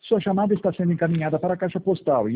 Sua chamada está sendo encaminhada para a caixa postal